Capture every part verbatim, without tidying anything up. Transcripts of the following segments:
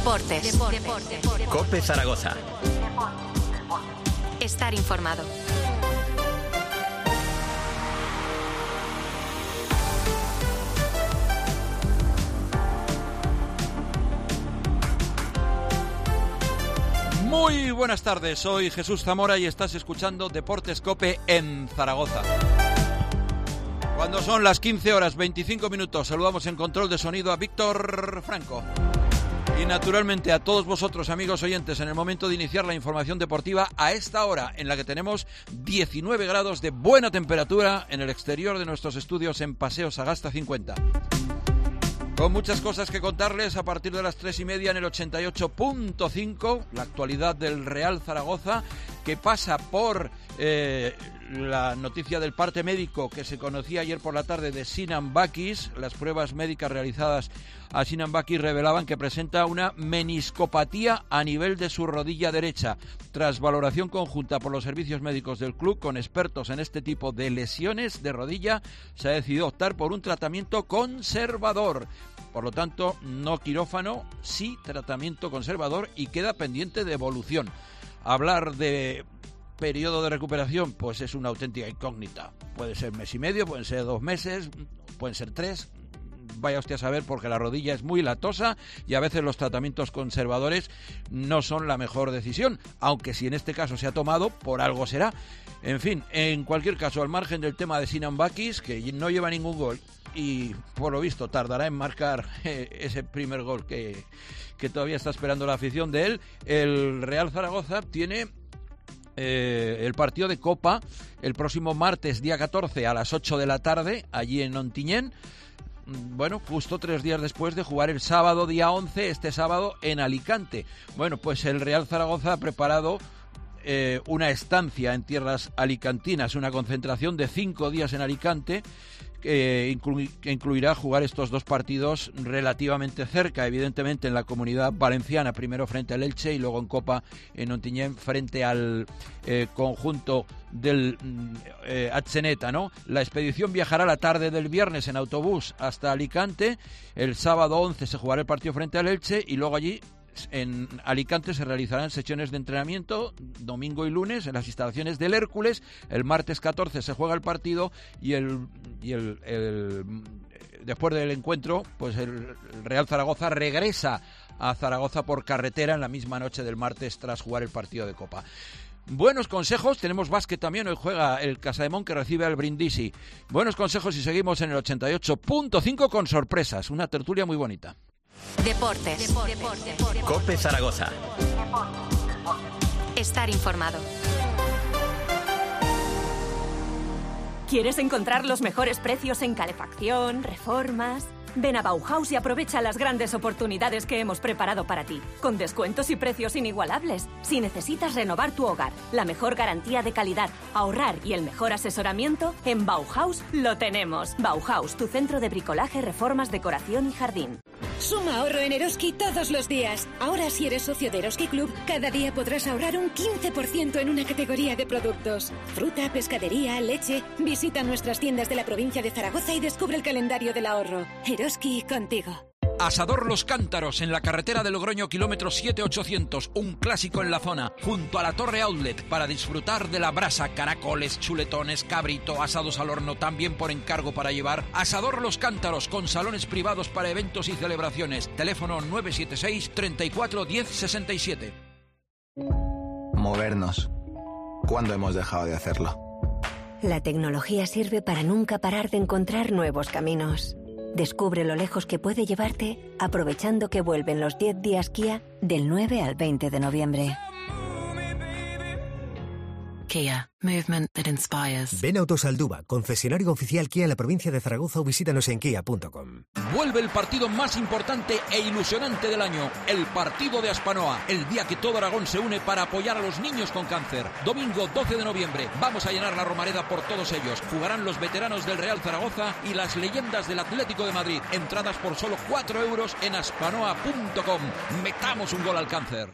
Deportes. Deportes. Deportes. COPE Zaragoza. Estar informado. Muy buenas tardes, soy Jesús Zamora y estás escuchando Deportes COPE en Zaragoza. Cuando son las quince horas veinticinco minutos, saludamos en control de sonido a Víctor Franco. Y naturalmente a todos vosotros, amigos oyentes, en el momento de iniciar la información deportiva a esta hora en la que tenemos diecinueve grados de buena temperatura en el exterior de nuestros estudios en Paseo Sagasta cincuenta. Con muchas cosas que contarles a partir de las tres y media en el ochenta y ocho punto cinco, la actualidad del Real Zaragoza, que pasa por eh, la noticia del parte médico que se conocía ayer por la tarde de Sinan Bakis. Las pruebas médicas realizadas a Sinan Bakis revelaban que presenta una meniscopatía a nivel de su rodilla derecha. Tras valoración conjunta por los servicios médicos del club con expertos en este tipo de lesiones de rodilla, se ha decidido optar por un tratamiento conservador. Por lo tanto, no quirófano, sí tratamiento conservador y queda pendiente de evolución. Hablar de periodo de recuperación, pues es una auténtica incógnita. Puede ser mes y medio, pueden ser dos meses, pueden ser tres. Vaya usted a saber, porque la rodilla es muy latosa y a veces los tratamientos conservadores no son la mejor decisión, aunque si en este caso se ha tomado, por algo será. En fin, en cualquier caso, al margen del tema de Sinan Bakis, que no lleva ningún gol y por lo visto tardará en marcar eh, ese primer gol que, que todavía está esperando la afición de él, el Real Zaragoza tiene eh, el partido de Copa el próximo martes, día catorce, a las ocho de la tarde, allí en Ontinyent. Bueno, justo tres días después de jugar el sábado, día once, este sábado en Alicante. Bueno, pues el Real Zaragoza ha preparado eh, una estancia en tierras alicantinas, una concentración de cinco días en Alicante, que, inclu- que incluirá jugar estos dos partidos relativamente cerca, evidentemente en la Comunidad Valenciana, primero frente al Elche y luego en Copa en Ontinyent frente al eh, conjunto del eh, Atzeneta, ¿no? La expedición viajará la tarde del viernes en autobús hasta Alicante. El sábado once se jugará el partido frente al Elche y luego allí en Alicante se realizarán sesiones de entrenamiento domingo y lunes en las instalaciones del Hércules. El martes catorce se juega el partido y el, y el, el después del encuentro, pues el Real Zaragoza regresa a Zaragoza por carretera en la misma noche del martes tras jugar el partido de Copa. Buenos consejos, tenemos básquet también, hoy juega el Casademón que recibe al Brindisi. Buenos consejos y seguimos en el ochenta y ocho punto cinco con sorpresas, una tertulia muy bonita. Deportes. Deportes. Deportes. COPE Zaragoza. Estar informado. ¿Quieres encontrar los mejores precios en calefacción, reformas? Ven a Bauhaus y aprovecha las grandes oportunidades que hemos preparado para ti, con descuentos y precios inigualables. Si necesitas renovar tu hogar, la mejor garantía de calidad, ahorrar y el mejor asesoramiento, en Bauhaus lo tenemos. Bauhaus, tu centro de bricolaje, reformas, decoración y jardín. Suma ahorro en Eroski todos los días. Ahora, si eres socio de Eroski Club, cada día podrás ahorrar un quince por ciento en una categoría de productos. Fruta, pescadería, leche. Visita nuestras tiendas de la provincia de Zaragoza y descubre el calendario del ahorro. Eroski contigo. Asador Los Cántaros, en la carretera de Logroño, kilómetro siete ochocientos, un clásico en la zona, junto a la Torre Outlet, para disfrutar de la brasa, caracoles, chuletones, cabrito, asados al horno, también por encargo para llevar. Asador Los Cántaros, con salones privados para eventos y celebraciones. Teléfono nueve siete seis, treinta y cuatro, diez sesenta y siete. Movernos. ¿Cuándo hemos dejado de hacerlo? La tecnología sirve para nunca parar de encontrar nuevos caminos. Descubre lo lejos que puede llevarte aprovechando que vuelven los diez días Kia del nueve al veinte de noviembre. Kia. Movement that inspires. Ven a Autosalduba, concesionario oficial Kia en la provincia de Zaragoza, o visítanos en kia punto com. Vuelve el partido más importante e ilusionante del año, el partido de Aspanoa, el día que todo Aragón se une para apoyar a los niños con cáncer. Domingo doce de noviembre, vamos a llenar la Romareda por todos ellos. Jugarán los veteranos del Real Zaragoza y las leyendas del Atlético de Madrid. Entradas por solo cuatro euros en aspanoa punto com. Metamos un gol al cáncer.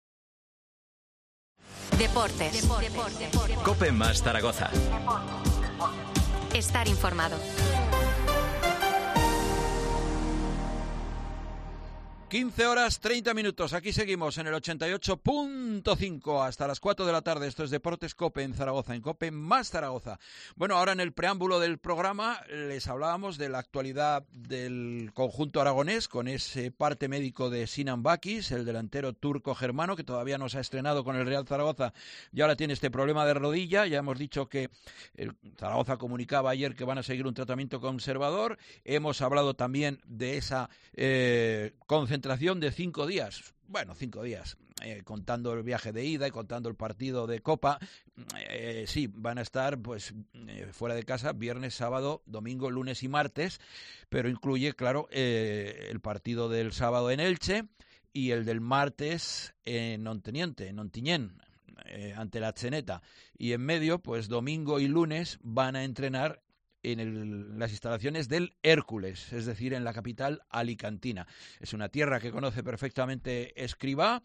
Deportes. Deportes. COPE más Zaragoza. Estar informado. quince horas treinta minutos, aquí seguimos en el ochenta y ocho punto cinco hasta las cuatro de la tarde. Esto es Deportes COPE en Zaragoza, en COPE más Zaragoza. Bueno, ahora en el preámbulo del programa les hablábamos de la actualidad del conjunto aragonés con ese parte médico de Sinan Bakis, el delantero turco-germano que todavía no se ha estrenado con el Real Zaragoza y ahora tiene este problema de rodilla. Ya hemos dicho que el Zaragoza comunicaba ayer que van a seguir un tratamiento conservador. Hemos hablado también de esa eh, concentración de cinco días, bueno, cinco días, eh, contando el viaje de ida y contando el partido de Copa, eh, sí, van a estar pues eh, fuera de casa viernes, sábado, domingo, lunes y martes, pero incluye, claro, eh, el partido del sábado en Elche y el del martes en Onteniente, en Ontinyent, eh, ante la Atzeneta, y en medio, pues domingo y lunes van a entrenar en el, las instalaciones del Hércules, es decir, en la capital alicantina. Es una tierra que conoce perfectamente Escribá,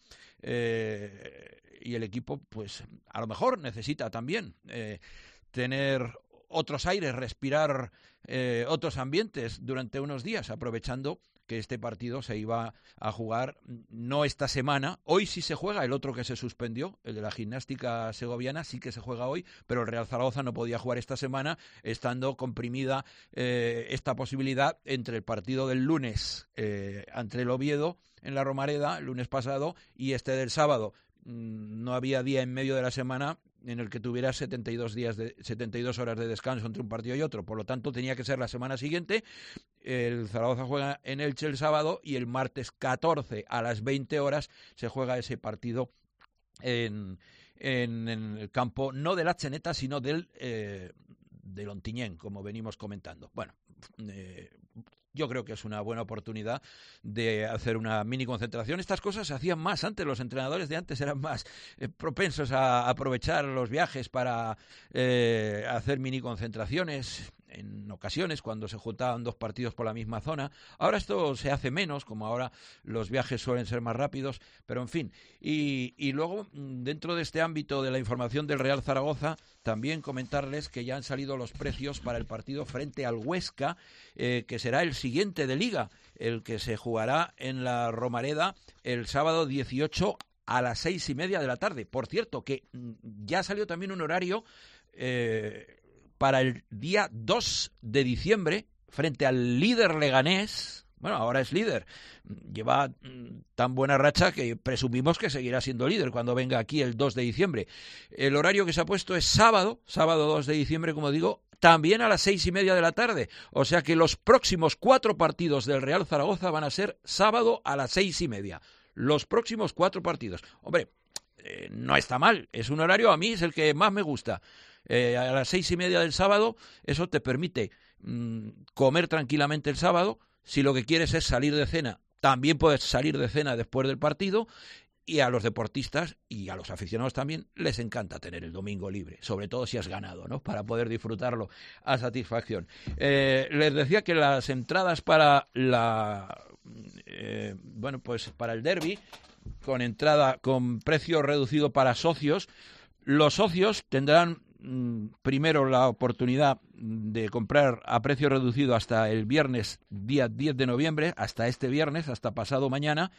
eh, y el equipo, pues, a lo mejor necesita también eh, tener otros aires, respirar eh, otros ambientes durante unos días, aprovechando que este partido se iba a jugar no esta semana. Hoy sí se juega, el otro que se suspendió, el de la Gimnástica Segoviana, sí que se juega hoy, pero el Real Zaragoza no podía jugar esta semana, estando comprimida eh, esta posibilidad entre el partido del lunes eh, ante el Oviedo en la Romareda, el lunes pasado, y este del sábado. No había día en medio de la semana en el que tuviera setenta y dos días de, setenta y dos horas de descanso entre un partido y otro, por lo tanto tenía que ser la semana siguiente. El Zaragoza juega en Elche el sábado y el martes catorce a las veinte horas se juega ese partido en, en, en el campo, no de la Atzeneta, sino del, eh, del Ontinyent, como venimos comentando. Bueno, eh, yo creo que es una buena oportunidad de hacer una mini concentración. Estas cosas se hacían más antes, los entrenadores de antes eran más eh, propensos a aprovechar los viajes para eh, hacer mini concentraciones en ocasiones cuando se juntaban dos partidos por la misma zona. Ahora esto se hace menos, como ahora los viajes suelen ser más rápidos, pero en fin. Y, y luego, dentro de este ámbito de la información del Real Zaragoza, también comentarles que ya han salido los precios para el partido frente al Huesca, eh, que será el siguiente de Liga, el que se jugará en la Romareda el sábado dieciocho a las seis y media de la tarde. Por cierto, que ya salió también un horario eh, para el día dos de diciembre, frente al líder Leganés. Bueno, ahora es líder, lleva tan buena racha que presumimos que seguirá siendo líder cuando venga aquí el dos de diciembre. El horario que se ha puesto es sábado, sábado dos de diciembre, como digo, también a las seis y media de la tarde. O sea que los próximos cuatro partidos del Real Zaragoza van a ser sábado a las seis y media. Los próximos cuatro partidos. Hombre, eh, no está mal, es un horario, a mí es el que más me gusta. Eh, a las seis y media del sábado, eso te permite mmm, comer tranquilamente el sábado. Si lo que quieres es salir de cena, también puedes salir de cena después del partido. Y a los deportistas y a los aficionados también les encanta tener el domingo libre, sobre todo si has ganado, ¿no? Para poder disfrutarlo a satisfacción. Eh, les decía que las entradas para la eh, bueno, pues para el derbi, con entrada con precio reducido para socios, los socios tendrán primero la oportunidad de comprar a precio reducido hasta el viernes, día diez de noviembre, hasta este viernes, hasta pasado mañana,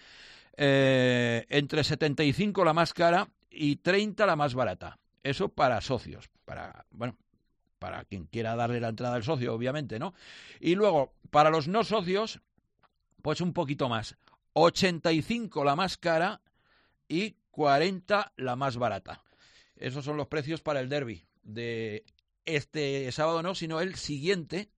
eh, entre setenta y cinco la más cara y treinta la más barata. Eso para socios, para, bueno, para quien quiera darle la entrada al socio, obviamente, ¿no? Y luego, para los no socios, pues un poquito más, ochenta y cinco la más cara y cuarenta la más barata. Esos son los precios para el derbi de este sábado, no, sino el siguiente,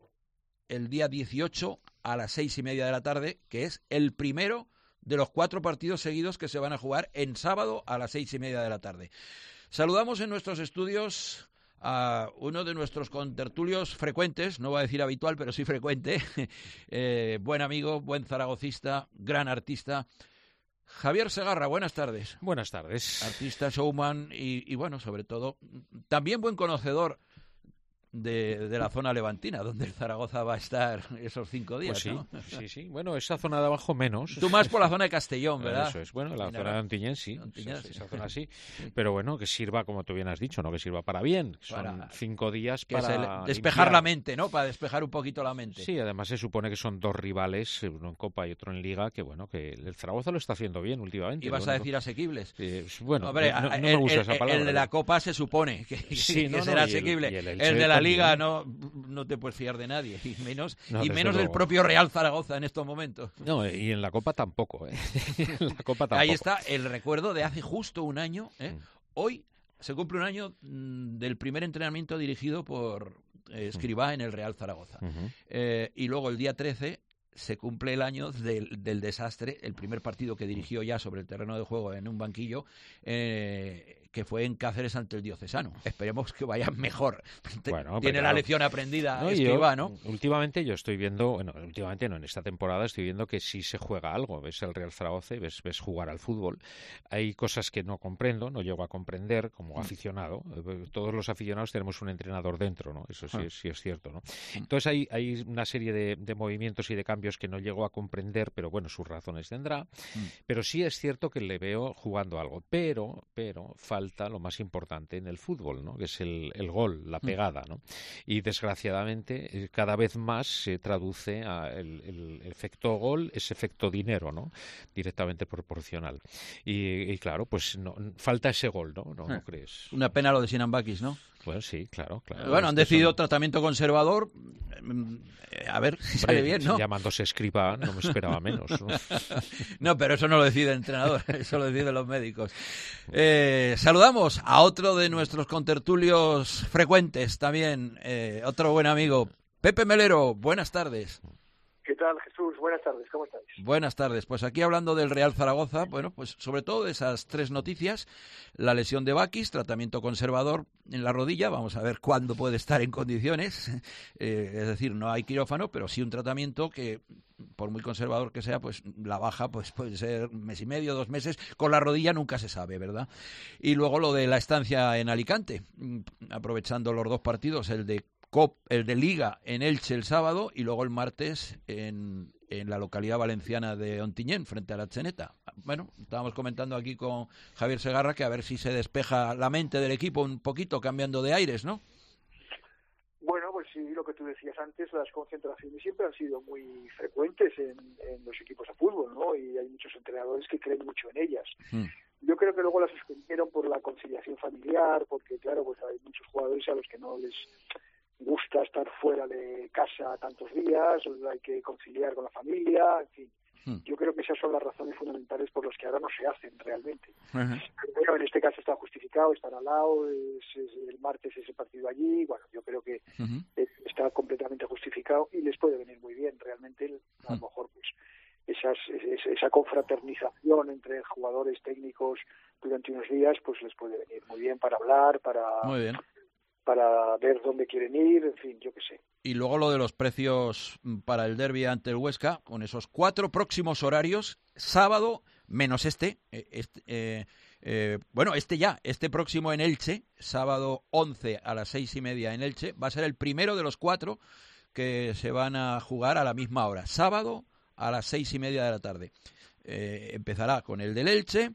el día dieciocho a las seis y media de la tarde, que es el primero de los cuatro partidos seguidos que se van a jugar en sábado a las seis y media de la tarde. Saludamos en nuestros estudios a uno de nuestros contertulios frecuentes, no voy a decir habitual, pero sí frecuente, eh, buen amigo, buen zaragocista, gran artista, Javier Segarra. Buenas tardes. Buenas tardes. Artista, showman y, y bueno, sobre todo, también buen conocedor de, de la zona levantina, donde el Zaragoza va a estar esos cinco días, pues sí, ¿no? sí, sí. Bueno, esa zona de abajo menos. Tú más por la zona de Castellón, ¿verdad? Eso es. Bueno, la Mira, zona de Ontinyent sí, Ontinyent, esa, sí. esa zona sí. Pero bueno, que sirva, como tú bien has dicho, ¿no? Que sirva para bien. Son Para- cinco días Que para se- despejar limpiar. la mente, ¿no? Para despejar un poquito la mente. Sí, además se supone que son dos rivales, uno en Copa y otro en Liga, que bueno, que el Zaragoza lo está haciendo bien últimamente. ¿Y vas Lo a único- decir asequibles? Eh, bueno, Hombre, no, no el, me gusta el- esa palabra. el de la Copa se supone que, Sí, que no, no, será y el- asequible. y el El, Elche de la también. Liga no, no te puedes fiar de nadie, y menos, No, y desde menos del luego. propio Real Zaragoza en estos momentos. No, y en la Copa tampoco, ¿eh? En la Copa tampoco. Ahí está el recuerdo de hace justo un año. ¿eh? Mm. Hoy se cumple un año mm, del primer entrenamiento dirigido por eh, Escribá en el Real Zaragoza. Ujú. Eh, y luego el día trece se cumple el año del, del desastre, el primer partido que dirigió ya sobre el terreno de juego en un banquillo, eh, que fue en Cáceres ante el Diocesano. Esperemos que vaya mejor. Bueno, Tiene pero la claro. lección aprendida No, y yo, Escribá, ¿no? Últimamente yo estoy viendo, bueno, últimamente no, en esta temporada estoy viendo que sí se juega algo. Ves el Real Zaragoza y ves, ves jugar al fútbol. Hay cosas que no comprendo, no llego a comprender como aficionado. Eh, Todos los aficionados tenemos un entrenador dentro, ¿no? Eso sí, Ah. es- sí es cierto, ¿no? Entonces hay, hay una serie de, de movimientos y de cambios que no llego a comprender, pero bueno, sus razones tendrá. Pero sí es cierto que le veo jugando algo. Pero, pero falta lo más importante en el fútbol, ¿no? Que es el, el gol, la pegada, ¿no? Y desgraciadamente eh, cada vez más se traduce a el, el efecto gol, es efecto dinero, ¿no? Directamente proporcional. Y, y claro, pues no, falta ese gol, ¿no? ¿No, no Eh. crees? Una pena lo de Sinambakis, ¿no? Bueno, sí, claro, claro. Bueno, han Es que decidido son- tratamiento conservador. Mm, eh, A ver si sale Hombre, bien, ¿no? Llamándose Escribá, no me esperaba menos, ¿no? No, pero eso no lo decide el entrenador, eso lo deciden los médicos. Eh, saludamos a otro de nuestros contertulios frecuentes también, eh, otro buen amigo, Pepe Melero. Buenas tardes. ¿Qué tal, Jesús? Buenas tardes, ¿cómo estáis? Buenas tardes. Pues aquí hablando del Real Zaragoza, bueno, pues sobre todo de esas tres noticias, la lesión de Bakis, tratamiento conservador en la rodilla, vamos a ver cuándo puede estar en condiciones, eh, es decir, no hay quirófano, pero sí un tratamiento que, por muy conservador que sea, pues la baja pues puede ser mes y medio, dos meses, con la rodilla nunca se sabe, ¿verdad? Y luego lo de la estancia en Alicante, mm, aprovechando los dos partidos, el de Cop, el de Liga en Elche el sábado y luego el martes en, en la localidad valenciana de Ontinyent, frente a la Cheneta. Bueno, estábamos comentando aquí con Javier Segarra que a ver si se despeja la mente del equipo un poquito, cambiando de aires, ¿no? Bueno, pues sí, lo que tú decías antes, las concentraciones siempre han sido muy frecuentes en, en los equipos de fútbol, ¿no? Y hay muchos entrenadores que creen mucho en ellas. Mm. Yo creo que luego las suspendieron por la conciliación familiar, porque claro, pues hay muchos jugadores a los que no les gusta estar fuera de casa tantos días, hay que conciliar con la familia, en fin. Hmm. Yo creo que esas son las razones fundamentales por las que ahora no se hacen realmente. Uh-huh. Pero bueno, en este caso está justificado, están al lado, es, es el martes ese partido allí, bueno, yo creo que Uh-huh. es- está completamente justificado y les puede venir muy bien, realmente, a lo mejor pues esas, es- esa confraternización entre jugadores técnicos durante unos días, pues les puede venir muy bien para hablar, para Muy bien. para ver dónde quieren ir, en fin, yo qué sé. Y luego lo de los precios mm, para el derbi ante el Huesca, con esos cuatro próximos horarios, sábado menos este, eh, este eh, eh, bueno, este ya, este próximo en Elche, sábado once a las seis y media en Elche, va a ser el primero de los cuatro que se van a jugar a la misma hora, sábado a las seis y media de la tarde. Eh, empezará con el del Elche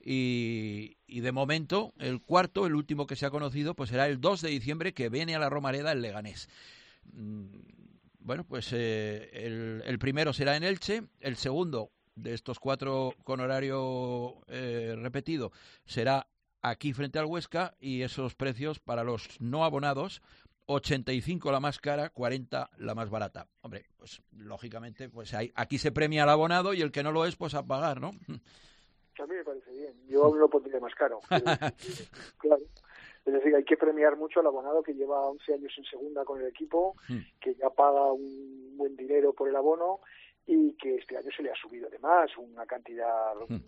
y, y de momento el cuarto, el último que se ha conocido, pues será el dos de diciembre, que viene a la Romareda el Leganés. Mm, Bueno, pues eh, el, el primero será en Elche, el segundo de estos cuatro con horario eh, repetido será aquí frente al Huesca, y esos precios para los no abonados, ochenta y cinco la más cara, cuarenta la más barata. Hombre, pues lógicamente pues hay, aquí se premia al abonado y el que no lo es, pues a pagar, ¿no? A mí me parece bien, yo aún lo pondría más caro. Pero, claro. Es decir, hay que premiar mucho al abonado que lleva once años en segunda con el equipo, que ya paga un buen dinero por el abono y que este año se le ha subido además una cantidad eh,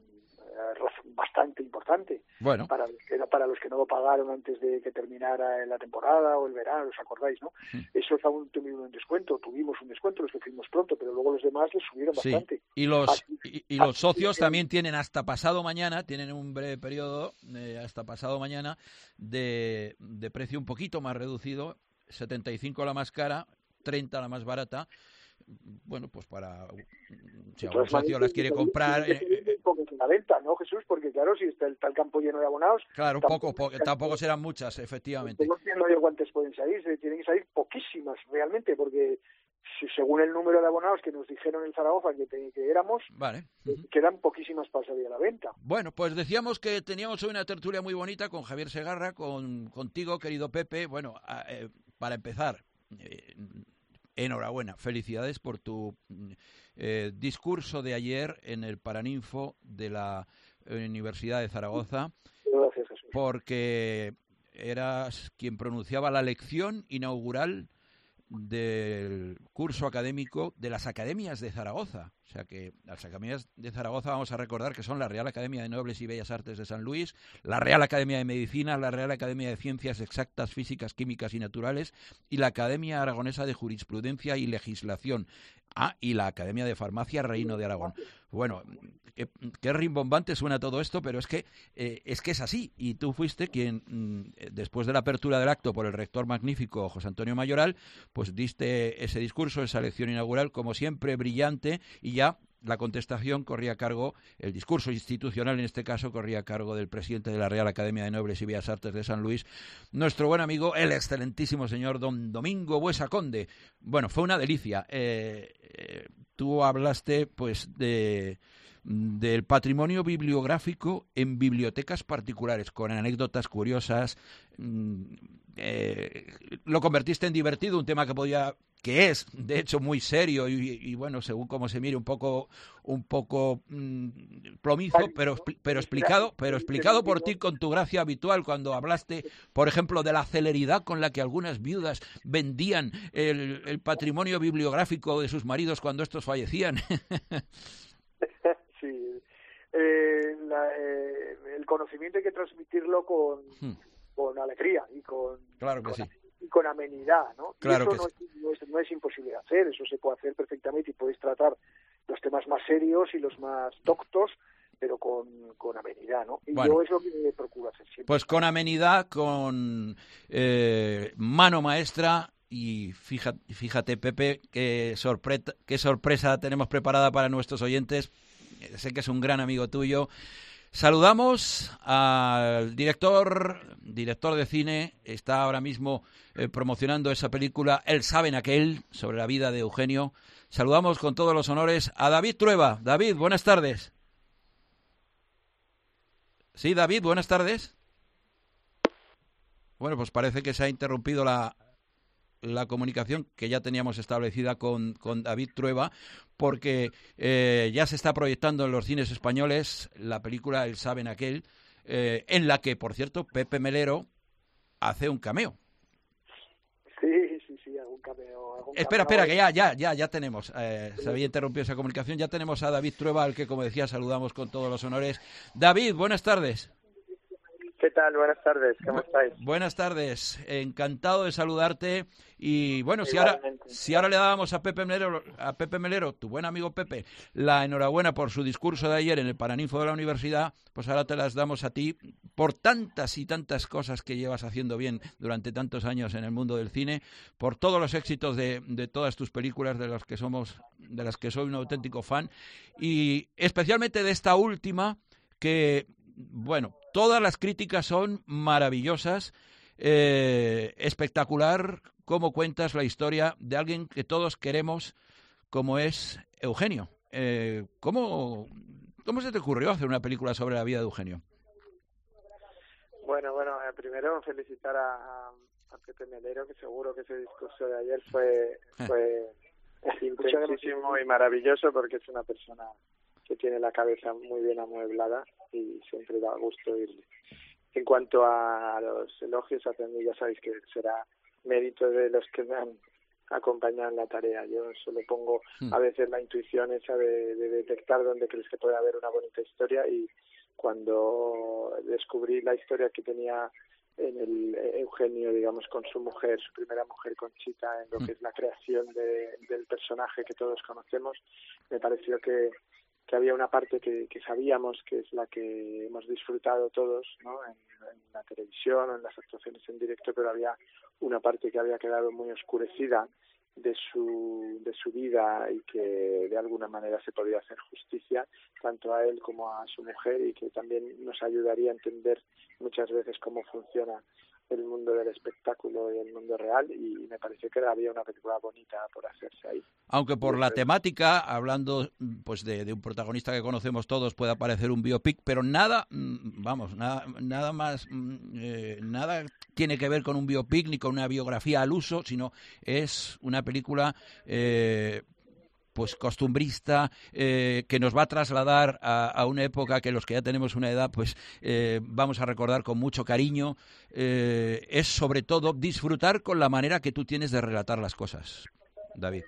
bastante importante. Bueno. Para los, que, para los que no lo pagaron antes de que terminara la temporada o el verano, ¿os acordáis, no? Mm. Esos aún tuvieron un descuento, tuvimos un descuento los que fuimos pronto, pero luego los demás les subieron Sí. bastante. Y los Así- y, y los así socios que- también tienen hasta pasado mañana, tienen un breve periodo, eh, hasta pasado mañana, de, de precio un poquito más reducido, setenta y cinco la más cara, treinta la más barata. Bueno, pues para si algún socio las quiere comprar eh, la venta, ¿no, Jesús? Porque claro, si está el, está el campo lleno de abonados, claro, tampoco, poco, tampoco serán muchas, efectivamente. No sé cuántas pueden salir, tienen que salir poquísimas realmente, porque si según el número de abonados que nos dijeron en Zaragoza que, te, que éramos, vale. Uh-huh. Quedan poquísimas para salir a la venta. Bueno, pues decíamos que teníamos hoy una tertulia muy bonita con Javier Segarra, con contigo, querido Pepe. Bueno, eh, para empezar, eh, enhorabuena, felicidades por tu eh, discurso de ayer en el Paraninfo de la Universidad de Zaragoza. Gracias, Jesús. Porque eras quien pronunciaba la lección inaugural del curso académico de las Academias de Zaragoza. O sea que las Academias de Zaragoza, vamos a recordar que son la Real Academia de Nobles y Bellas Artes de San Luis, la Real Academia de Medicina, la Real Academia de Ciencias Exactas, Físicas, Químicas y Naturales y la Academia Aragonesa de Jurisprudencia y Legislación. Ah, y la Academia de Farmacia Reino de Aragón. Bueno, qué, qué rimbombante suena todo esto, pero es que eh, es que es así. Y tú fuiste quien, mm, después de la apertura del acto por el rector magnífico José Antonio Mayoral, pues diste ese discurso, esa lección inaugural, como siempre, brillante, y ya la contestación corría a cargo, el discurso institucional en este caso, corría a cargo del presidente de la Real Academia de Nobles y Bellas Artes de San Luis, nuestro buen amigo, el excelentísimo señor don Domingo Buesa Conde. Bueno, fue una delicia. Eh, eh, tú hablaste, pues, de del patrimonio bibliográfico en bibliotecas particulares, con anécdotas curiosas. Eh, lo convertiste en divertido, un tema que podía, que es de hecho muy serio y, y bueno, según como se mire, un poco un poco mmm, plomizo, pero pero explicado pero explicado por ti con tu gracia habitual, cuando hablaste, por ejemplo, de la celeridad con la que algunas viudas vendían el, el patrimonio bibliográfico de sus maridos cuando estos fallecían. Sí, eh, la, eh, el conocimiento hay que transmitirlo con, hmm. con alegría y con, claro que con, sí. y con amenidad, ¿no? Claro y eso que no, sí. es, no, es, no es imposible de hacer, eso se puede hacer perfectamente y puedes tratar los temas más serios y los más doctos, pero con, con amenidad, ¿no? Y bueno, yo es lo que procuro hacer siempre. Pues con amenidad, con eh, mano maestra. Y fíjate, fíjate, Pepe, qué, sorpresa, qué sorpresa tenemos preparada para nuestros oyentes. Sé que es un gran amigo tuyo. Saludamos al director, director de cine, está ahora mismo eh, promocionando esa película El Saben Aquel, sobre la vida de Eugenio. Saludamos con todos los honores a David Trueba. David, buenas tardes. Sí, David, buenas tardes. Bueno, pues parece que se ha interrumpido la... la comunicación que ya teníamos establecida con, con David Trueba, porque eh, ya se está proyectando en los cines españoles la película El Saben Aquel, eh, en la que, por cierto, Pepe Melero hace un cameo. Sí, sí, sí, algún cameo. Algún espera, cameo espera, que ya, ya, ya, ya tenemos. Eh, se había interrumpido esa comunicación. Ya tenemos a David Trueba, al que, como decía, saludamos con todos los honores. David, buenas tardes. ¿Qué tal? Buenas tardes, ¿cómo estáis? Buenas tardes, encantado de saludarte. Y bueno, si ahora, si ahora le dábamos a Pepe Melero, a Pepe Melero, tu buen amigo Pepe, la enhorabuena por su discurso de ayer en el Paraninfo de la Universidad, pues ahora te las damos a ti por tantas y tantas cosas que llevas haciendo bien durante tantos años en el mundo del cine, por todos los éxitos de, de todas tus películas, de las que somos, de las que soy un auténtico fan, y especialmente de esta última que, bueno, todas las críticas son maravillosas, eh, espectacular cómo cuentas la historia de alguien que todos queremos, como es Eugenio. Eh, ¿cómo, ¿Cómo se te ocurrió hacer una película sobre la vida de Eugenio? Bueno, bueno, eh, primero felicitar a, a Pepe Melero, que seguro que ese discurso de ayer fue, fue intensísimo y maravilloso, porque es una persona que tiene la cabeza muy bien amueblada y siempre da gusto oírle. En cuanto a los elogios hacia mí, ya sabéis que será mérito de los que me han acompañado en la tarea. Yo solo pongo a veces la intuición esa de, de detectar dónde crees que puede haber una bonita historia, y cuando descubrí la historia que tenía en el Eugenio, digamos, con su mujer, su primera mujer, Conchita, en lo que es la creación de, del personaje que todos conocemos, me pareció que que había una parte que, que sabíamos que es la que hemos disfrutado todos, ¿no? En, en la televisión o en las actuaciones en directo, pero había una parte que había quedado muy oscurecida de su de su vida y que de alguna manera se podía hacer justicia tanto a él como a su mujer, y que también nos ayudaría a entender muchas veces cómo funciona el mundo del espectáculo y el mundo real, y me pareció que había una película bonita por hacerse ahí. Aunque por la temática, hablando pues de, de un protagonista que conocemos todos, puede parecer un biopic, pero nada, vamos, nada, nada más, eh, nada tiene que ver con un biopic ni con una biografía al uso, sino es una película eh, pues costumbrista, eh, que nos va a trasladar a, a una época que los que ya tenemos una edad pues eh, vamos a recordar con mucho cariño. Eh, es sobre todo disfrutar con la manera que tú tienes de relatar las cosas, David.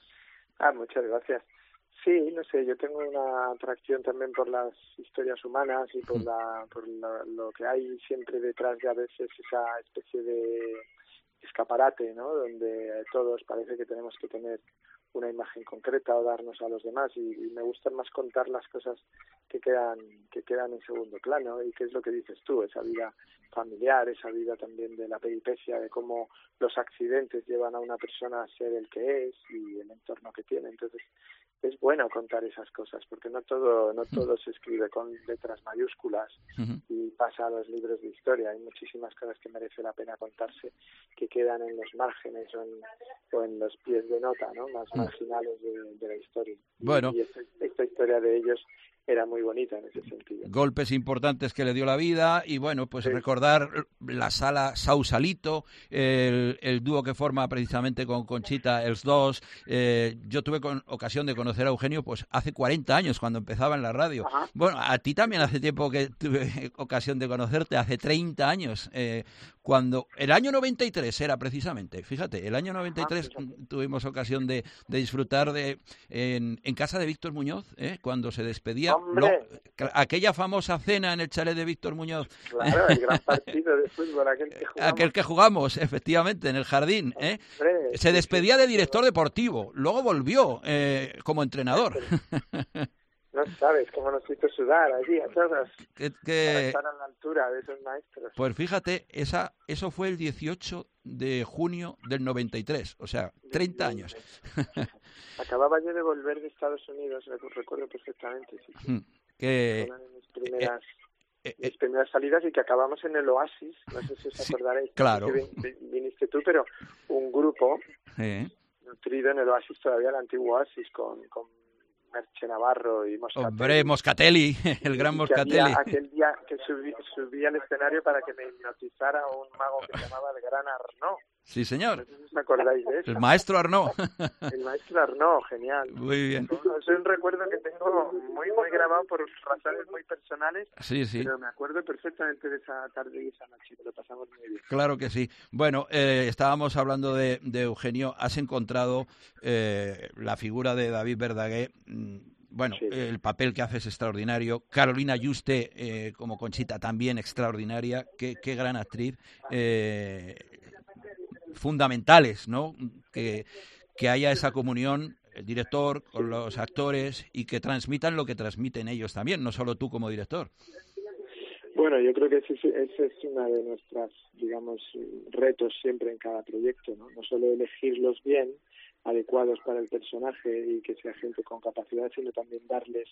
Ah, muchas gracias. Sí, no sé, yo tengo una atracción también por las historias humanas y por, la, por la, lo que hay siempre detrás de a veces esa especie de escaparate, ¿no? Donde todos parece que tenemos que tener una imagen concreta o darnos a los demás, y, y me gusta más contar las cosas que quedan que quedan en segundo plano, y que es lo que dices tú, esa vida familiar, esa vida también de la peripecia, de cómo los accidentes llevan a una persona a ser el que es y el entorno que tiene. Entonces es bueno contar esas cosas, porque no todo no todo se escribe con letras mayúsculas uh-huh. y pasa a los libros de historia. Hay muchísimas cosas que merece la pena contarse, que quedan en los márgenes o en, o en los pies de nota, ¿no? Más uh-huh. marginales de, de la historia. Bueno. Y, y esta, esta historia de ellos era muy bonita en ese sentido. Golpes importantes que le dio la vida, y bueno, pues sí. recordar la sala Sausalito, el, el dúo que forma precisamente con Conchita, els dos. Eh, yo tuve con, ocasión de conocer a Eugenio pues hace cuarenta años, cuando empezaba en la radio. Ajá. Bueno, a ti también hace tiempo que tuve ocasión de conocerte, hace treinta años, eh, cuando el año noventa y tres era precisamente, fíjate, el año noventa y tres Ajá, tuvimos ocasión de, de disfrutar de en, en casa de Víctor Muñoz, eh, cuando se despedía. Lo, aquella famosa cena en el chalet de Víctor Muñoz. Claro, el gran partido de fútbol, aquel que jugamos. Aquel que jugamos, efectivamente, en el jardín. ¿eh? Hombre, se despedía de director deportivo, luego volvió eh, como entrenador. No sabes cómo nos hizo sudar allí a todos que, que... para estar a la altura de esos maestros. Pues fíjate, esa eso fue el dieciocho de junio del noventa y tres, o sea, treinta años. Acababa yo de volver de Estados Unidos, lo recuerdo perfectamente. Sí, sí. Que... Una de mis primeras, eh, eh, mis primeras salidas, y que acabamos en el Oasis, no sé si os sí, acordaréis. Claro. Que viniste tú, pero un grupo eh. nutrido en el Oasis, todavía el antiguo Oasis, con... con Merche Navarro y Moscatelli. Hombre, Moscatelli, el gran Moscatelli. Había aquel día que subí, subí al escenario para que me hipnotizara un mago que se llamaba el Gran Arnaud. Sí, señor. No sé si os acordáis de eso. El maestro Arnaud. El maestro Arnaud, genial. Muy bien. Es un recuerdo que tengo muy, muy grabado por razones muy personales. Sí, sí. Pero me acuerdo perfectamente de esa tarde y esa noche, que lo pasamos muy bien. Claro que sí. Bueno, eh, estábamos hablando de, de Eugenio. Has encontrado eh, la figura de David Verdaguer. Bueno, sí. El papel que hace es extraordinario. Carolina Juste eh, como Conchita también extraordinaria. Qué, qué gran actriz. Eh, fundamentales, ¿no? Que, que haya esa comunión, el director con los actores, y que transmitan lo que transmiten ellos también, no solo tú como director. Bueno, yo creo que ese, ese es uno de nuestros, digamos, retos siempre en cada proyecto, ¿no? No solo elegirlos bien, adecuados para el personaje y que sea gente con capacidad, sino también darles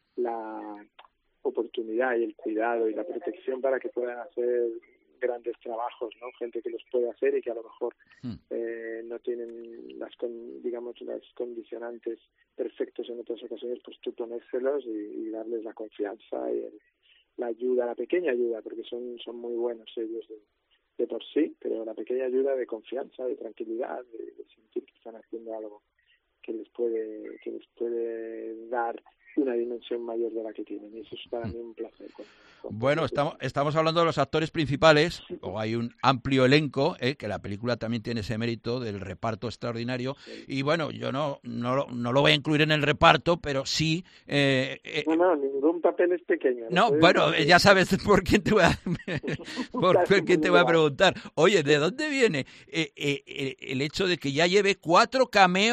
la oportunidad y el cuidado y la protección para que puedan hacer grandes trabajos, ¿no? Gente que los puede hacer y que a lo mejor mm. eh, no tienen las con, digamos las condicionantes perfectos en otras ocasiones, pues tú ponérselos y, y darles la confianza y el, la ayuda, la pequeña ayuda, porque son son muy buenos ellos de, de por sí, pero la pequeña ayuda de confianza, de tranquilidad, de, de sentir que están haciendo algo que les puede que les puede dar una dimensión mayor de la que tienen, y eso es para mí un placer. Con, con bueno, estamos estamos hablando de los actores principales, o hay un amplio elenco, eh, que la película también tiene ese mérito del reparto extraordinario, sí. Y bueno, yo no no, no lo voy a incluir en el reparto, pero sí... Eh, eh, no, no, ningún papel es pequeño. No, no bueno, decir. Ya sabes por quién te voy a, por quién te voy a preguntar. Oye, ¿de dónde viene eh, eh, el hecho de que ya lleve cuatro cameos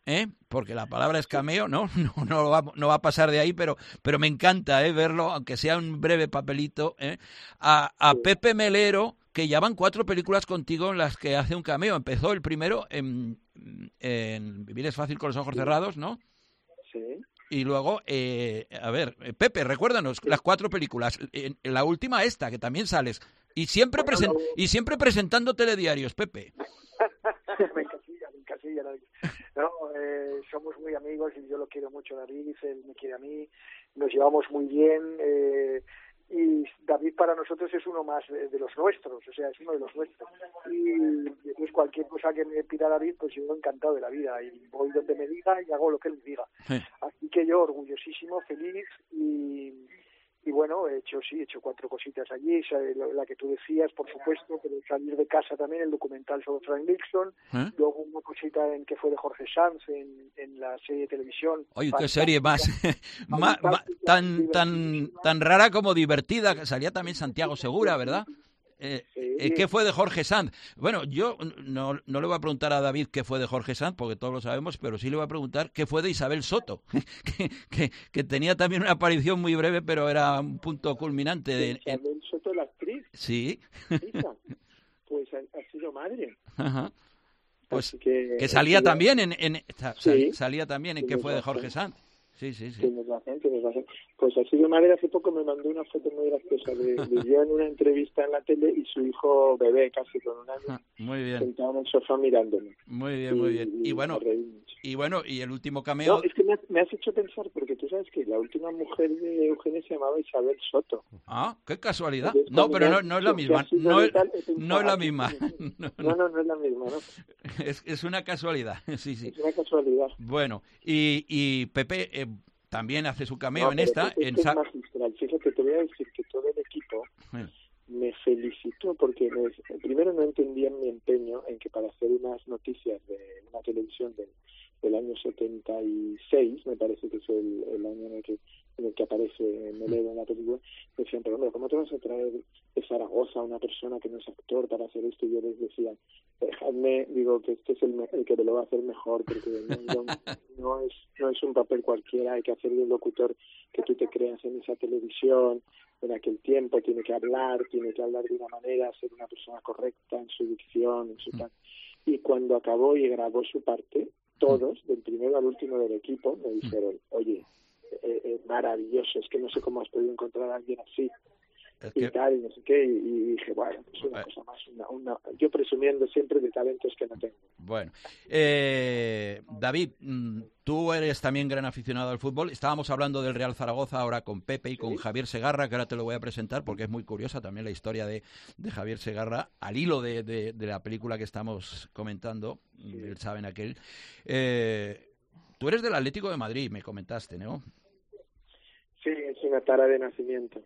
¿eh? Porque la palabra es cameo, ¿no? No, no, va, no va a pasar de ahí, pero, pero me encanta, ¿eh? Verlo, aunque sea un breve papelito, ¿eh? A, a sí. Pepe Melero, que ya van cuatro películas contigo en las que hace un cameo. Empezó el primero en, en Vivir es fácil con los ojos sí. cerrados, ¿no? Sí. Y luego, eh, a ver, Pepe, recuérdanos sí. las cuatro películas. En, en la última esta, que también sales. Y siempre, bueno, presen- no. y siempre presentando telediarios, Pepe. me encasilla, me encasilla. No, eh, somos muy amigos y yo lo quiero mucho, David, él me quiere a mí, nos llevamos muy bien. Eh, y David para nosotros es uno más de, de los nuestros, o sea, es uno de los nuestros. Y después cualquier cosa que me pida David, pues yo encantado de la vida y voy donde me diga y hago lo que él me diga. Sí. Así que yo orgullosísimo, feliz y... Y bueno, he hecho, sí, he hecho cuatro cositas allí, la que tú decías, por supuesto, pero salir de casa también, el documental sobre Frank Nixon, ¿eh? Luego una cosita en que fue de Jorge Sanz en, en la serie de televisión. Oye, qué serie más, ma, ma, tan, tan, tan rara como divertida, que salía también Santiago Segura, ¿verdad? Eh, sí. ¿Qué fue de Jorge Sanz? Bueno, yo no, no le voy a preguntar a David qué fue de Jorge Sanz, porque todos lo sabemos, pero sí le voy a preguntar qué fue de Isabel Soto, que, que, que tenía también una aparición muy breve, pero era un punto culminante. De, Isabel Soto, la actriz. Sí. Pues ha, ha sido madre. Ajá. Pues que, que salía sido... también en, en sí. salía también en qué fue de Jorge Sanz. Sí, sí, sí. Tienes razón, tienes razón. Pues así de madre, hace poco me mandó una foto muy graciosa de, de yo en una entrevista en la tele y su hijo bebé, casi con un año, muy bien, sentado en el sofá mirándome. Muy bien, muy bien. Y, y, y bueno, y bueno, y el último cameo... No, es que me has, me has hecho pensar, porque tú sabes que la última mujer de Eugenia se llamaba Isabel Soto. Ah, qué casualidad. Entonces, no, pero no, no es la misma. No es, tal, no es la misma. No, no, no, no es la misma, ¿no? Es, es una casualidad, sí, sí. Es una casualidad. Bueno, y, y Pepe... Eh, también hace su cameo no, en esta. Es, en es Sa- magistral. Fíjate, te voy a decir que todo el equipo sí. me felicitó porque me, primero no entendían mi empeño en que para hacer unas noticias de una televisión del, del año setenta y seis, me parece que es el, el año en el que en el que aparece Melero en la película, me decían, pero hombre, ¿cómo te vas a traer de Zaragoza a una persona que no es actor para hacer esto? Y yo les decía, dejadme, digo, que este es el, me- el que me lo va a hacer mejor, porque no, no, no, es, no es un papel cualquiera, hay que hacer de un locutor que tú te creas en esa televisión, en aquel tiempo, tiene que hablar, tiene que hablar de una manera, ser una persona correcta en su dicción, en su tal. Y cuando acabó y grabó su parte, todos, del primero al último del equipo, me dijeron, oye, Eh, eh, maravilloso, es que no sé cómo has podido encontrar a alguien así es que... y tal, y no sé qué, y, y dije, bueno, pues una eh... cosa más, una, una... yo presumiendo siempre de talentos que no tengo. Bueno, eh, David, tú eres también gran aficionado al fútbol, estábamos hablando del Real Zaragoza ahora con Pepe y con ¿Sí? Javier Segarra, que ahora te lo voy a presentar porque es muy curiosa también la historia de, de Javier Segarra, al hilo de, de, de la película que estamos comentando, sí. Él sabe en aquel. Eh, tú eres del Atlético de Madrid, me comentaste, ¿no? Sí, es una tara de nacimiento.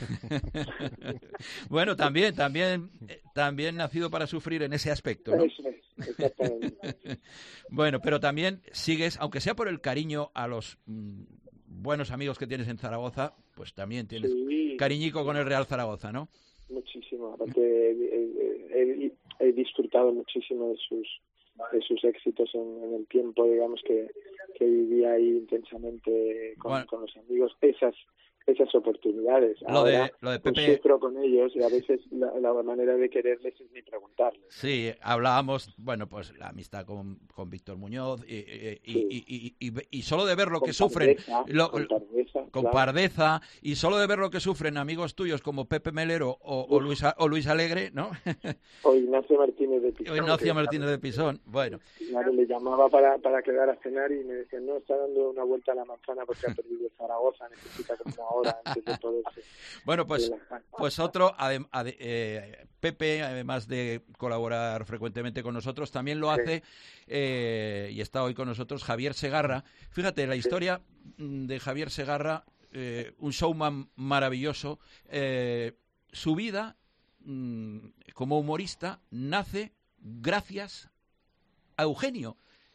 Bueno, también, también, también nacido para sufrir en ese aspecto, ¿no? Eso es, exactamente. Bueno, pero también sigues, aunque sea por el cariño a los mmm, buenos amigos que tienes en Zaragoza, pues también tienes sí, cariñico con el Real Zaragoza, ¿no? Muchísimo, aparte he, he, he, he disfrutado muchísimo de sus de sus éxitos en, en el tiempo, digamos, que, que vivía ahí intensamente con, bueno. con los amigos, esas esas oportunidades. Lo Ahora, de, lo de pues, Pepe... sufro con ellos y a veces la, la manera de quererles es ni preguntarles. Sí, hablábamos, bueno, pues la amistad con, con Víctor Muñoz y, y, sí. y, y, y, y, y solo de ver lo con que sufren... Pardeza, lo, con Pardeza, con claro. Pardeza, y solo de ver lo que sufren amigos tuyos como Pepe Melero o, o, Luis, o Luis Alegre, ¿no? O Ignacio Martínez de Pisón. O Ignacio Martínez de Pisón, bueno. Claro, le llamaba para, para quedar a cenar y me decían, no, está dando una vuelta a la manzana porque ha perdido Zaragoza, necesita como una hora antes de poderse. Bueno, pues, pues otro, adem, ade, eh, Pepe, además de colaborar frecuentemente con nosotros, también lo hace, sí. eh, y está hoy con nosotros, Javier Segarra. Fíjate, la historia sí. de Javier Segarra, eh, un showman maravilloso, eh, su vida mm, como humorista nace gracias a Eugenio.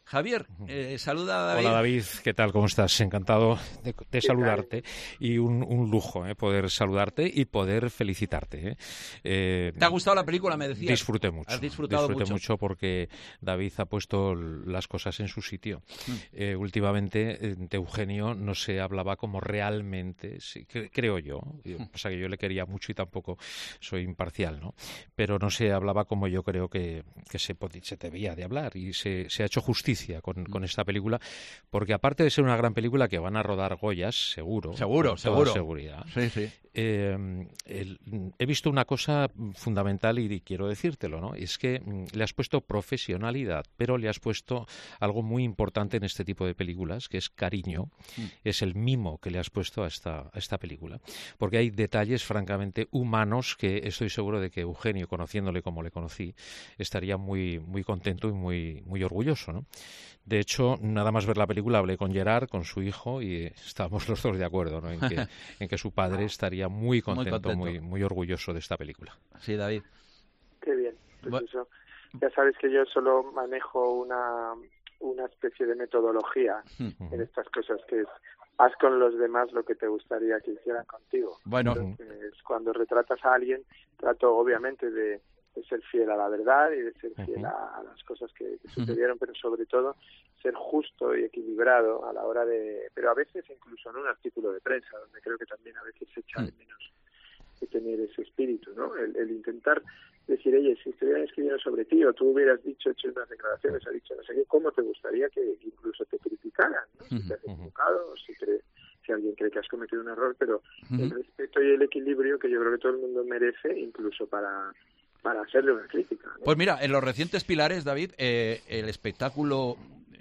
Javier, eh, saluda a David. Hola David, ¿qué tal? ¿Cómo estás? Encantado de, de saludarte y un, un lujo eh, poder saludarte y poder felicitarte. Eh. Eh, ¿Te ha gustado la película, me decías? Disfruté mucho. ¿Has disfrutado disfruté mucho? mucho porque David ha puesto las cosas en su sitio. Mm. Eh, últimamente de Eugenio no se hablaba como realmente, sí, cre creo yo, mm. o sea que yo le quería mucho y tampoco soy imparcial, ¿no? Pero no se hablaba como yo creo que, que se, se debía de hablar y se, se ha hecho justicia Con, con esta película, porque aparte de ser una gran película que van a rodar Goyas, seguro, seguro, con seguro, toda seguridad, sí, sí. Eh, el, he visto una cosa fundamental y, y quiero decírtelo, ¿no? Es que mm, le has puesto profesionalidad, pero le has puesto algo muy importante en este tipo de películas, que es cariño, mm. es el mimo que le has puesto a esta, a esta película, porque hay detalles francamente humanos que estoy seguro de que Eugenio, conociéndole como le conocí, estaría muy, muy contento y muy, muy orgulloso, ¿no? De hecho, nada más ver la película, hablé con Gerard, con su hijo, y estábamos los dos de acuerdo, ¿no? en, que, en que su padre estaría muy contento, muy, contento. muy, muy orgulloso de esta película. Sí, David. Qué bien. Pues bueno. Eso. Ya sabes que yo solo manejo una, una especie de metodología uh-huh. en estas cosas, que es haz con los demás lo que te gustaría que hicieran contigo. Bueno. Entonces, cuando retratas a alguien, trato obviamente de de ser fiel a la verdad y de ser fiel a, a las cosas que, que sucedieron, pero sobre todo ser justo y equilibrado a la hora de... Pero a veces incluso en un artículo de prensa, donde creo que también a veces se echa de menos de tener ese espíritu, ¿no? El, el intentar decir, oye, si estuvieran escribiendo sobre ti o tú hubieras dicho, hecho unas declaraciones, ha dicho no sé qué, ¿cómo te gustaría que, que incluso te criticaran, ¿no? Si te has equivocado, si te... si alguien cree que has cometido un error, pero uh-huh. el respeto y el equilibrio que yo creo que todo el mundo merece, incluso para... para hacerle una crítica, ¿no? Pues mira, en los recientes pilares, David, eh, el espectáculo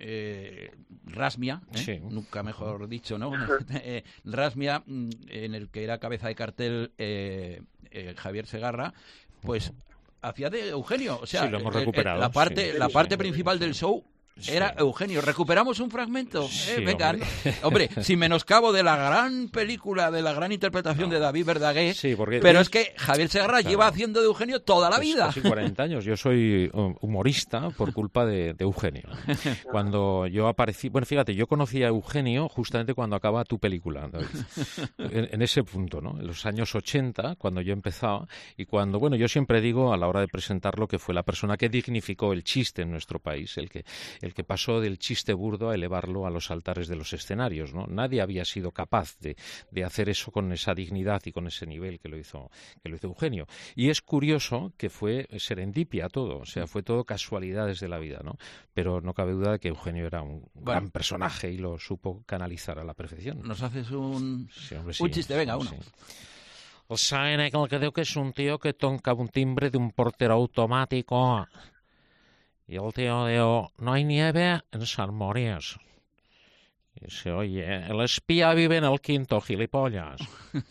eh, Rasmia, ¿eh? Sí. nunca mejor dicho, ¿no? eh, Rasmia, en el que era cabeza de cartel eh, eh, Javier Segarra, pues hacía de Eugenio, o sea, sí, lo hemos recuperado, eh, la parte, sí, la sí, parte sí, principal sí. del show. Era sí. Eugenio. ¿Recuperamos un fragmento? Sí, eh, venga, hombre. hombre, sin menoscabo de la gran película, de la gran interpretación no. de David Verdaguer, sí, porque pero es... es que Javier Segarra claro. lleva haciendo de Eugenio toda la pues vida. Casi cuarenta años. Yo soy humorista por culpa de, de Eugenio. Cuando yo aparecí... Bueno, fíjate, yo conocí a Eugenio justamente cuando acaba tu película, en, en ese punto, ¿no? En los años ochenta, cuando yo empezaba, y cuando, bueno, yo siempre digo a la hora de presentarlo que fue la persona que dignificó el chiste en nuestro país, el que, el que pasó del chiste burdo a elevarlo a los altares de los escenarios, ¿no? Nadie había sido capaz de, de hacer eso con esa dignidad y con ese nivel que lo hizo que lo hizo Eugenio. Y es curioso que fue serendipia todo, o sea, fue todo casualidades de la vida, ¿no? Pero no cabe duda de que Eugenio era un bueno, gran personaje y lo supo canalizar a la perfección. ¿Nos haces un, sí, hombre, sí, un chiste? Venga, uno. Sí. El Sainec, el que diu que es un tío que toca un timbre de un portero automático. Y el tío dijo, no hay nieve en San Moritz. Y dice, oye, el espía vive en el quinto, gilipollas.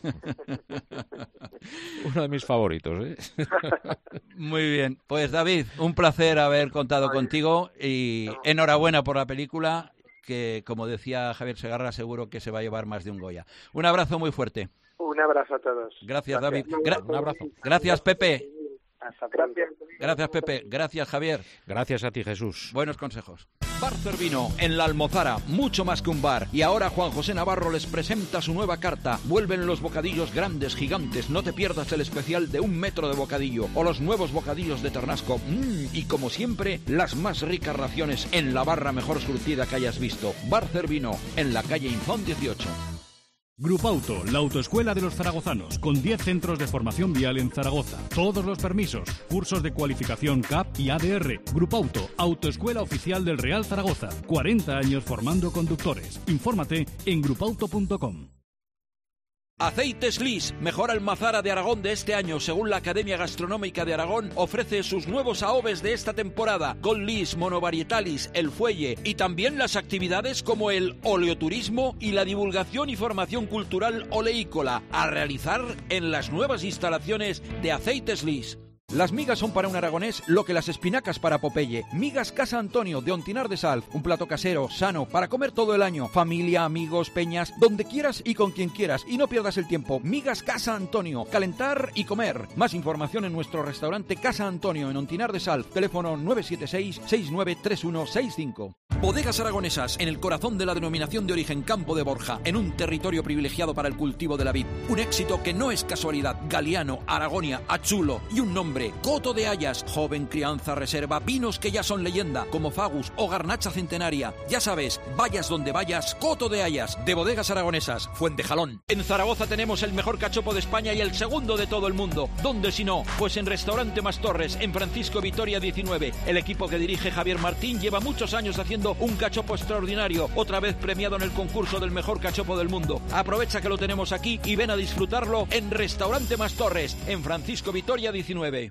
Uno de mis favoritos, ¿eh? Muy bien. Pues David, un placer haber contado contigo y enhorabuena por la película, que como decía Javier Segarra, seguro que se va a llevar más de un Goya. Un abrazo muy fuerte. Un abrazo a todos. Gracias, Gracias. David. Gra- un abrazo. Gracias, Pepe. Hasta pronto. Gracias, Pepe. Gracias, Javier. Gracias a ti, Jesús. Buenos consejos. Bar Cervino, en La Almozara, mucho más que un bar. Y ahora Juan José Navarro les presenta su nueva carta. Vuelven los bocadillos grandes, gigantes. No te pierdas el especial de un metro de bocadillo. O los nuevos bocadillos de Ternasco. Mm, y como siempre, las más ricas raciones en la barra mejor surtida que hayas visto. Bar Cervino, en la calle Infón dieciocho. Grupauto, la autoescuela de los zaragozanos, con diez centros de formación vial en Zaragoza. Todos los permisos, cursos de cualificación C A P y A D R. Grupauto, autoescuela oficial del Real Zaragoza. cuarenta años formando conductores. Infórmate en grupauto punto com. Aceites Lis, mejor almazara de Aragón de este año, según la Academia Gastronómica de Aragón, ofrece sus nuevos aoves de esta temporada, con Lis, Monovarietalis, El Fuelle y también las actividades como el oleoturismo y la divulgación y formación cultural oleícola, a realizar en las nuevas instalaciones de Aceites Lis. Las migas son para un aragonés lo que las espinacas para Popeye. Migas Casa Antonio de Ontinar de Salz. Un plato casero, sano, para comer todo el año. Familia, amigos, peñas, donde quieras y con quien quieras. Y no pierdas el tiempo. Migas Casa Antonio. Calentar y comer. Más información en nuestro restaurante Casa Antonio en Ontinar de Salz. Teléfono nueve siete seis, seis nueve tres uno seis cinco. Bodegas Aragonesas, en el corazón de la denominación de origen Campo de Borja, en un territorio privilegiado para el cultivo de la vid. Un éxito que no es casualidad. Galiano, Aragonia, Achulo y un nombre, Coto de Hayas, joven crianza reserva, vinos que ya son leyenda, como Fagus o Garnacha Centenaria. Ya sabes, vayas donde vayas, Coto de Hayas, de Bodegas Aragonesas, Fuentejalón. En Zaragoza tenemos el mejor cachopo de España y el segundo de todo el mundo. ¿Dónde si no? Pues en Restaurante Mas Torres, en Francisco Vitoria diecinueve. El equipo que dirige Javier Martín lleva muchos años haciendo un cachopo extraordinario, otra vez premiado en el concurso del mejor cachopo del mundo. Aprovecha que lo tenemos aquí y ven a disfrutarlo en Restaurante Mas Torres, en Francisco Vitoria diecinueve.